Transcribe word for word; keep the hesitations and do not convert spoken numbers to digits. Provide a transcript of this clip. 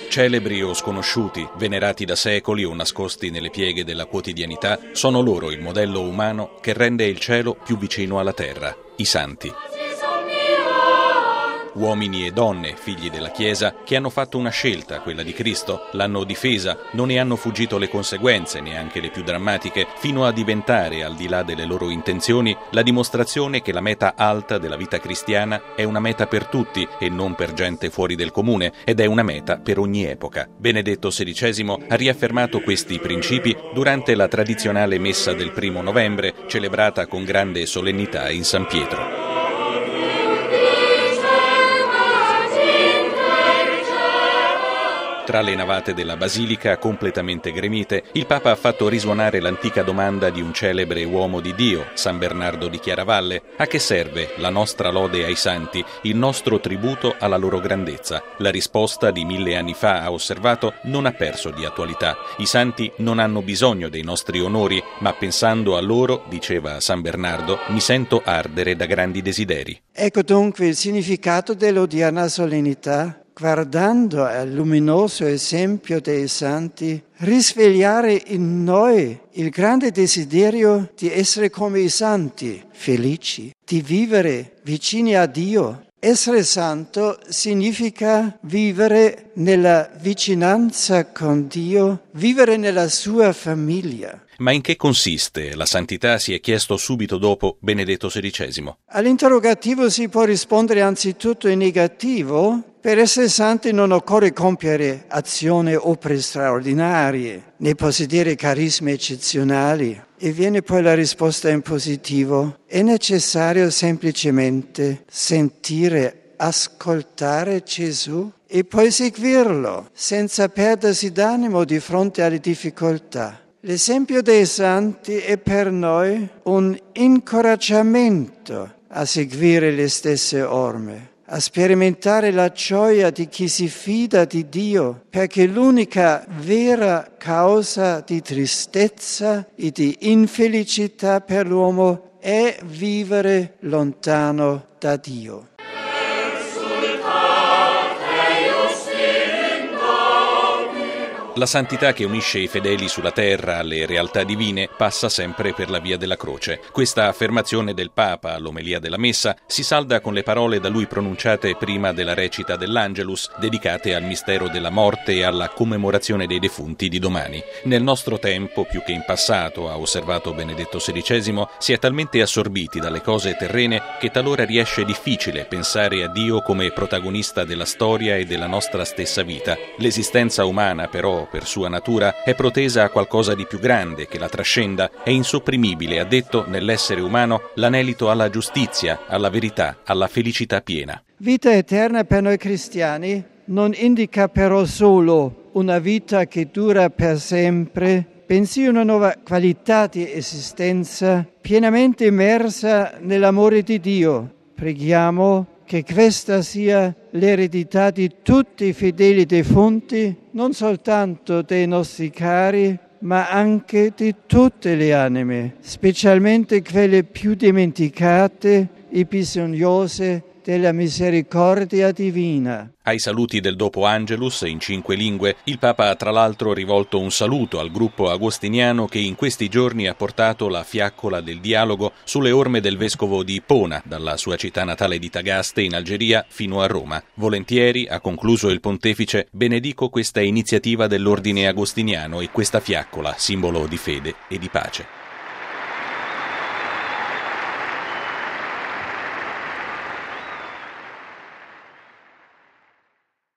Celebri o sconosciuti, venerati da secoli o nascosti nelle pieghe della quotidianità, sono loro il modello umano che rende il cielo più vicino alla terra, i santi. Uomini e donne, figli della Chiesa, che hanno fatto una scelta, quella di Cristo, l'hanno difesa, non ne hanno fuggito le conseguenze, neanche le più drammatiche, fino a diventare, al di là delle loro intenzioni, la dimostrazione che la meta alta della vita cristiana è una meta per tutti e non per gente fuori del comune, ed è una meta per ogni epoca. Benedetto sedicesimo ha riaffermato questi principi durante la tradizionale messa del primo novembre, celebrata con grande solennità in San Pietro. Tra le navate della Basilica, completamente gremite, il Papa ha fatto risuonare l'antica domanda di un celebre uomo di Dio, San Bernardo di Chiaravalle: a che serve la nostra lode ai santi, il nostro tributo alla loro grandezza? La risposta di mille anni fa, ha osservato, non ha perso di attualità. I santi non hanno bisogno dei nostri onori, ma pensando a loro, diceva San Bernardo, mi sento ardere da grandi desideri. Ecco dunque il significato dell'odierna solennità. Guardando al luminoso esempio dei santi, risvegliare in noi il grande desiderio di essere come i santi, felici, di vivere vicini a Dio. Essere santo significa vivere nella vicinanza con Dio, vivere nella sua famiglia. Ma in che consiste la santità, si è chiesto subito dopo Benedetto sedicesimo. All'interrogativo si può rispondere anzitutto in negativo. Per essere santi non occorre compiere azioni o opere straordinarie, né possedere carismi eccezionali. E viene poi la risposta in positivo. È necessario semplicemente sentire, ascoltare Gesù e poi seguirlo, senza perdersi d'animo di fronte alle difficoltà. L'esempio dei santi è per noi un incoraggiamento a seguire le stesse orme, a sperimentare la gioia di chi si fida di Dio, perché l'unica vera causa di tristezza e di infelicità per l'uomo è vivere lontano da Dio. La santità che unisce i fedeli sulla terra alle realtà divine passa sempre per la via della croce. Questa affermazione del Papa all'omelia della Messa si salda con le parole da lui pronunciate prima della recita dell'Angelus, dedicate al mistero della morte e alla commemorazione dei defunti di domani. Nel nostro tempo, più che in passato, ha osservato Benedetto sedicesimo, si è talmente assorbiti dalle cose terrene che talora riesce difficile pensare a Dio come protagonista della storia e della nostra stessa vita. L'esistenza umana, però, per sua natura, è protesa a qualcosa di più grande che la trascenda. È insopprimibile, ha detto, nell'essere umano l'anelito alla giustizia, alla verità, alla felicità piena. Vita eterna per noi cristiani non indica però solo una vita che dura per sempre, bensì una nuova qualità di esistenza pienamente immersa nell'amore di Dio. Preghiamo che questa sia l'eredità di tutti i fedeli defunti, non soltanto dei nostri cari, ma anche di tutte le anime, specialmente quelle più dimenticate e bisognose della misericordia divina. Ai saluti del dopo Angelus in cinque lingue, il Papa ha tra l'altro rivolto un saluto al gruppo agostiniano che in questi giorni ha portato la fiaccola del dialogo sulle orme del vescovo di Ipona, dalla sua città natale di Tagaste in Algeria fino a Roma. Volentieri, ha concluso il pontefice, benedico questa iniziativa dell'ordine agostiniano e questa fiaccola, simbolo di fede e di pace.